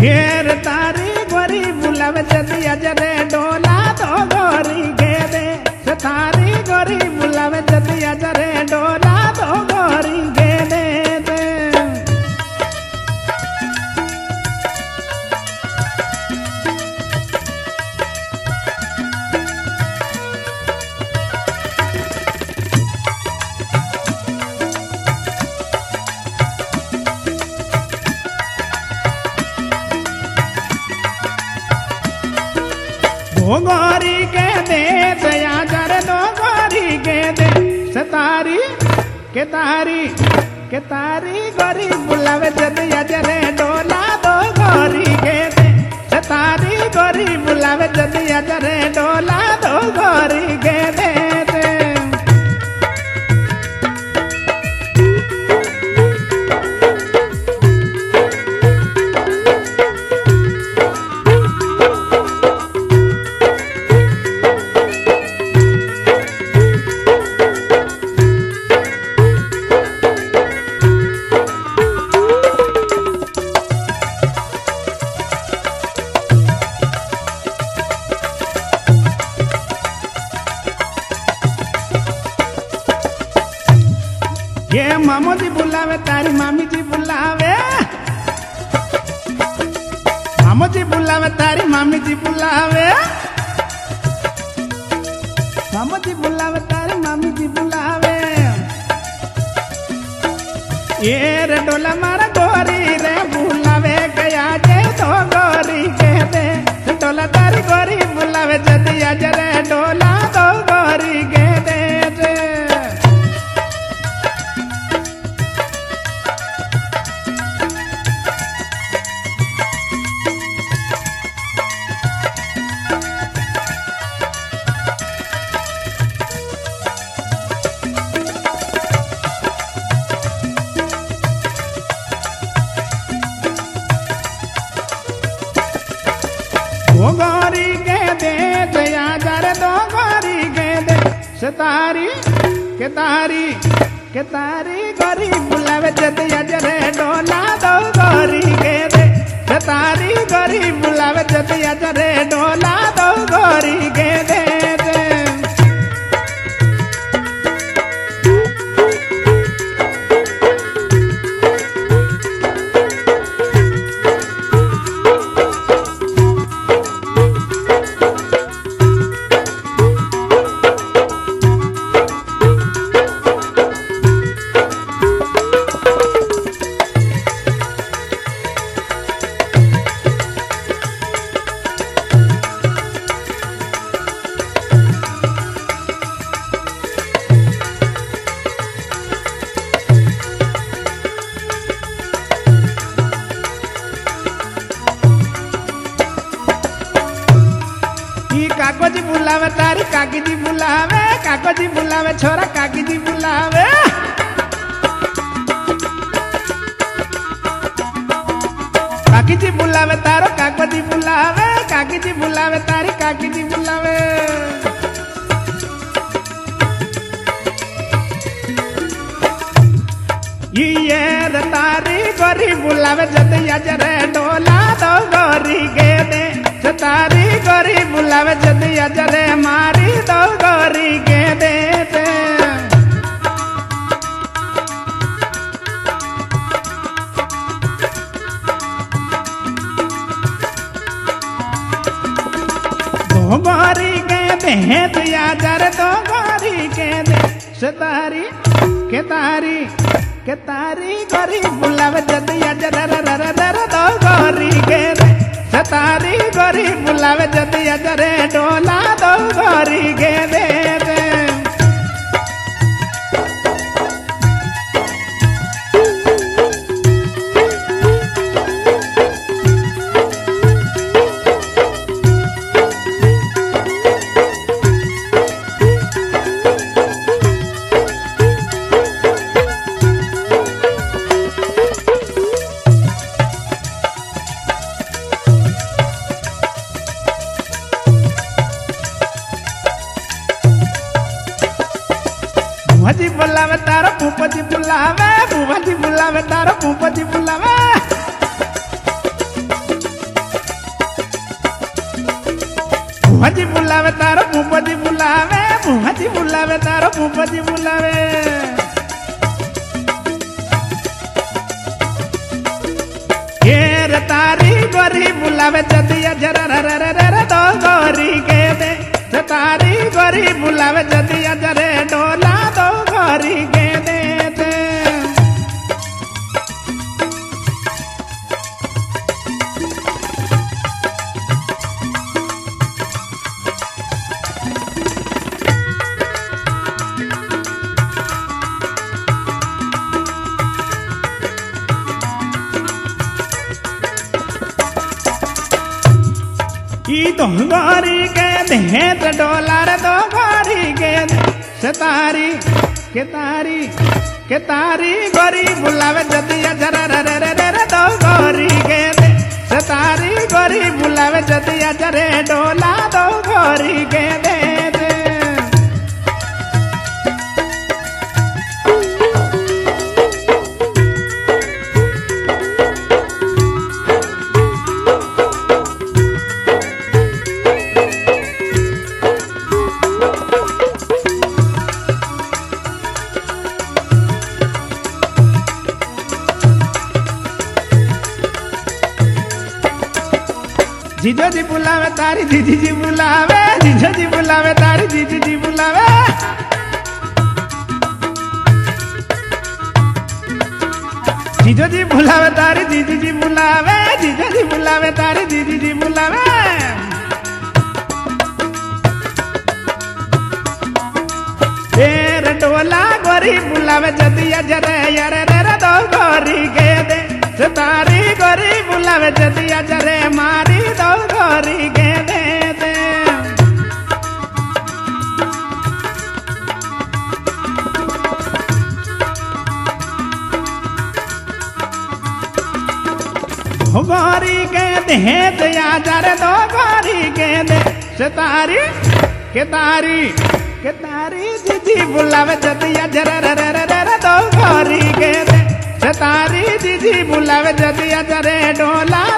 घेर तारी गोरी बुलावे जदिया जरे डोला दो गोरी घेरे तारी गोरी बुलावे जदिया जरे डोला दो गोरी घेरे दे दो गोरी के दे दया जरे दो गोरी के दे सतारी के तारी गोरी बुलावे जदिया जरे डोला दो गोरी के दे सतारी गोरी बुलावे जदिया जरे डोला दो गोरी के दे ये मामू जी बुलावे तारी मामी जी बुलावे मामू जी बुलावे तारी मामी जी बुलावे मामू जी बुलावे तारी मामी जी बुलावे ये रे डोला मारा गोरी रे बुलावे गया जे तो गोरी के दे डोला तारी गोरी बुलावे जदिया जरे डोला तो गोरी के दे दो गोरी के दे दया जरे दो गोरी के दे सतारी के तारी गोरी बुलावे जदिया जरे डोला दो गोरी के दे सतारी गोरी बुलावे जदिया जरे डोला दो गोरी के दे काको जी बुलावे तारी काकी जी बुलावे काको जी बुलावे छोरा काकी जी बुलावे काकी जी बुलावे तारो काको जी बुलावे काकी जी बुलावे तारी काकी जी बुलावे ये रे तारी गोरी बुलावे जदिया जरे डोला दो गोरी के दे तारी गोरी बुलावे जदिया जरे मारी दो गोरी के दे दो गोरी के दे दिया जरे दो गोरी के दे सतारी के तारी गोरी बुलावे जदिया जरे दो गोरी के दे सतारी गोरी बुलावे जदिया जरे डोला दो गोरी के दे भजी बुलावे तारो भूपजी बुलावे भूपजी बुलावे तारो भूपजी बुलावे भूपजी बुलावे तारो भूपजी बुलावे, भूपजी बुलावे तारो भूपजी बुलावे। घेर तारी गोरी बुलावे जदिया जरा रे रे रे दो गोरी के दे। तारी गोरी बुलावे जदिया जरे डोला दो गोरी के दे। दो गोरी के दे तो डोला रे दो गोरी के दे। तारी के तारी गोरी बुलावे जदिया जरा रे रे रे रे दो गोरी के दे। तारी गोरी बुलावे जदिया जरे डोला दो गोरी के दे। जीजो जी बुलावे तारी जीजी जी बुलावे, जीजो जी बुलावे तारी जीजी जी बुलावे। जीजो जी बुलावे तारी जीजी जी बुलावे, जीजो जी बुलावे तारी जीजी जी बुलावे। तेरे डोला गोरी बुलावे जदिया जरे यारे रे रे दो गोरी के दे। तारी गोरी बुलावे जदिया जरे मारी दो गोरी के दे दे। गोरी के दे दया जरे दो गोरी के दे। तारी के तारी जीजी बुलावे जदिया जरे रे रे रे रे दो गोरी के दे। तारी जीजी बुलावे जदिया जरे डोला